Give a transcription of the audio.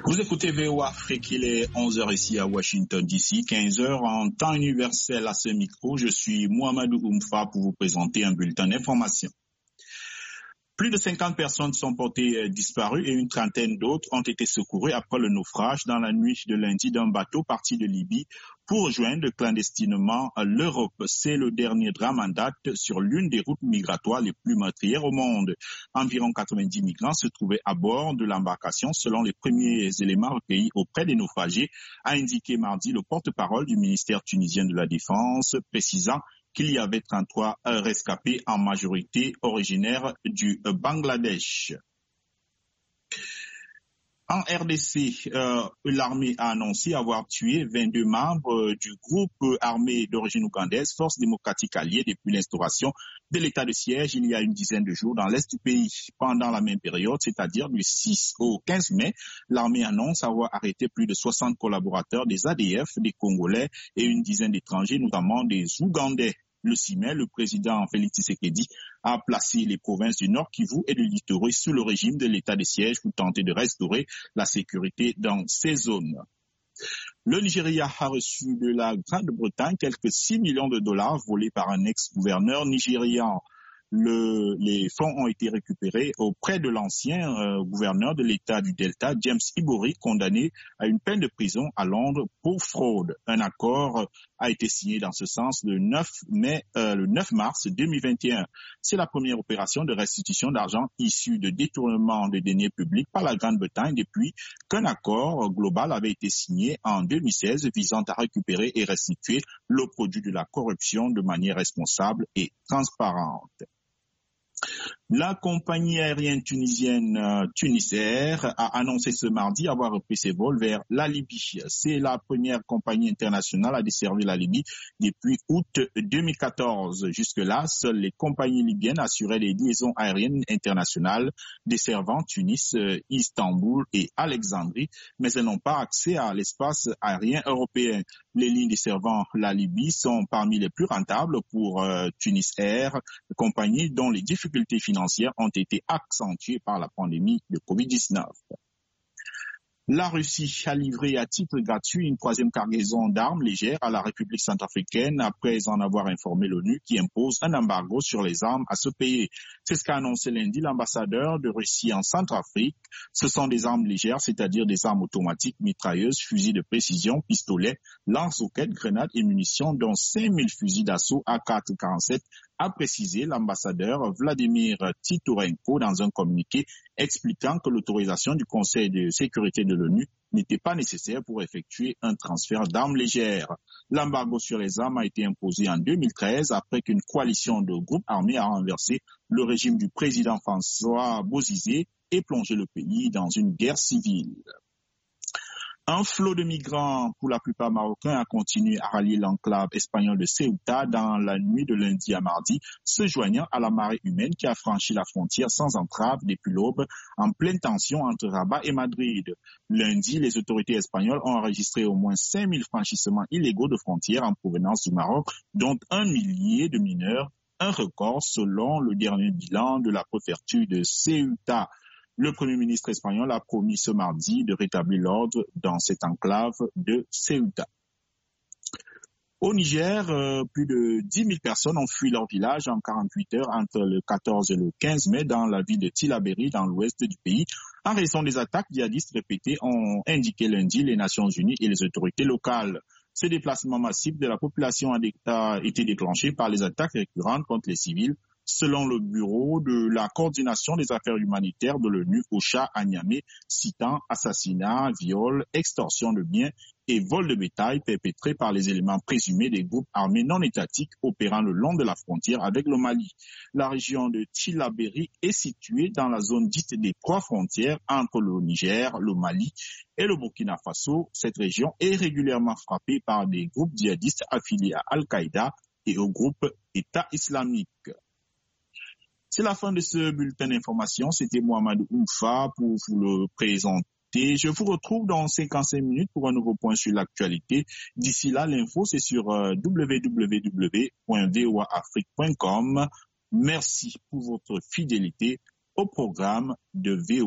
Vous écoutez VOA Afrique, il est 11h ici à Washington DC, 15h en temps universel à ce micro. Je suis Mohamedou Oumfa pour vous présenter un bulletin d'information. Plus de 50 personnes sont portées disparues et une trentaine d'autres ont été secourues après le naufrage dans la nuit de lundi d'un bateau parti de Libye pour rejoindre clandestinement l'Europe. C'est le dernier drame en date sur l'une des routes migratoires les plus meurtrières au monde. Environ 90 migrants se trouvaient à bord de l'embarcation selon les premiers éléments recueillis auprès des naufragés, a indiqué mardi le porte-parole du ministère tunisien de la Défense, précisant qu'il y avait 33 rescapés, en majorité originaires du Bangladesh. En RDC, l'armée a annoncé avoir tué 22 membres du groupe armé d'origine ougandaise, Force démocratique alliée, depuis l'instauration de l'état de siège il y a une dizaine de jours dans l'est du pays. Pendant la même période, c'est-à-dire du 6 au 15 mai, l'armée annonce avoir arrêté plus de 60 collaborateurs des ADF, des Congolais et une dizaine d'étrangers, notamment des Ougandais. Le 6 mai, le président Félix Tshisekedi a placé les provinces du Nord Kivu et de l'Ituri sous le régime de l'état de siège pour tenter de restaurer la sécurité dans ces zones. Le Nigeria a reçu de la Grande-Bretagne quelques 6 millions de dollars volés par un ex-gouverneur nigérian. Les fonds ont été récupérés auprès de l'ancien gouverneur de l'État du Delta, James Ibori, condamné à une peine de prison à Londres pour fraude. Un accord a été signé dans ce sens le 9 mars 2021. C'est la première opération de restitution d'argent issue de détournement de deniers publics par la Grande-Bretagne depuis qu'un accord global avait été signé en 2016 visant à récupérer et restituer le produit de la corruption de manière responsable et transparente. La compagnie aérienne tunisienne Tunisair a annoncé ce mardi avoir repris ses vols vers la Libye. C'est la première compagnie internationale à desservir la Libye depuis août 2014. Jusque-là, seules les compagnies libyennes assuraient les liaisons aériennes internationales desservant Tunis, Istanbul et Alexandrie, mais elles n'ont pas accès à l'espace aérien européen. Les lignes desservant la Libye sont parmi les plus rentables pour Tunisair, compagnie dont les difficultés financières ont été accentuées par la pandémie de Covid-19. La Russie a livré à titre gratuit une troisième cargaison d'armes légères à la République centrafricaine après en avoir informé l'ONU qui impose un embargo sur les armes à ce pays. C'est ce qu'a annoncé lundi l'ambassadeur de Russie en Centrafrique. Ce sont des armes légères, c'est-à-dire des armes automatiques, mitrailleuses, fusils de précision, pistolets, lance-roquettes, grenades et munitions, dont 5000 fusils d'assaut AK-47, a précisé l'ambassadeur Vladimir Titorenko dans un communiqué expliquant que l'autorisation du Conseil de sécurité de l'ONU n'était pas nécessaire pour effectuer un transfert d'armes légères. L'embargo sur les armes a été imposé en 2013 après qu'une coalition de groupes armés a renversé le régime du président François Bozizé et plongé le pays dans une guerre civile. Un flot de migrants, pour la plupart marocains, a continué à rallier l'enclave espagnole de Ceuta dans la nuit de lundi à mardi, se joignant à la marée humaine qui a franchi la frontière sans entrave depuis l'aube, en pleine tension entre Rabat et Madrid. Lundi, les autorités espagnoles ont enregistré au moins 5000 franchissements illégaux de frontières en provenance du Maroc, dont 1 millier de mineurs, un record selon le dernier bilan de la préfecture de Ceuta. Le Premier ministre espagnol a promis ce mardi de rétablir l'ordre dans cette enclave de Ceuta. Au Niger, plus de 10 000 personnes ont fui leur village en 48 heures entre le 14 et le 15 mai dans la ville de Tillabéri, dans l'ouest du pays, en raison des attaques djihadistes répétées, ont indiqué lundi les Nations Unies et les autorités locales. Ce déplacement massif de la population a été déclenché par les attaques récurrentes contre les civils, selon le bureau de la coordination des affaires humanitaires de l'ONU OCHA à Niamey, citant assassinats, viols, extorsion de biens et vol de bétail perpétrés par les éléments présumés des groupes armés non étatiques opérant le long de la frontière avec le Mali. La région de Tillabéri est située dans la zone dite des trois frontières entre le Niger, le Mali et le Burkina Faso. Cette région est régulièrement frappée par des groupes djihadistes affiliés à Al-Qaïda et au groupe État islamique. C'est la fin de ce bulletin d'information. C'était Mohamedou Oumfa pour vous le présenter. Je vous retrouve dans 55 minutes pour un nouveau point sur l'actualité. D'ici là, l'info, c'est sur www.voaafrique.com. Merci pour votre fidélité au programme de VOA.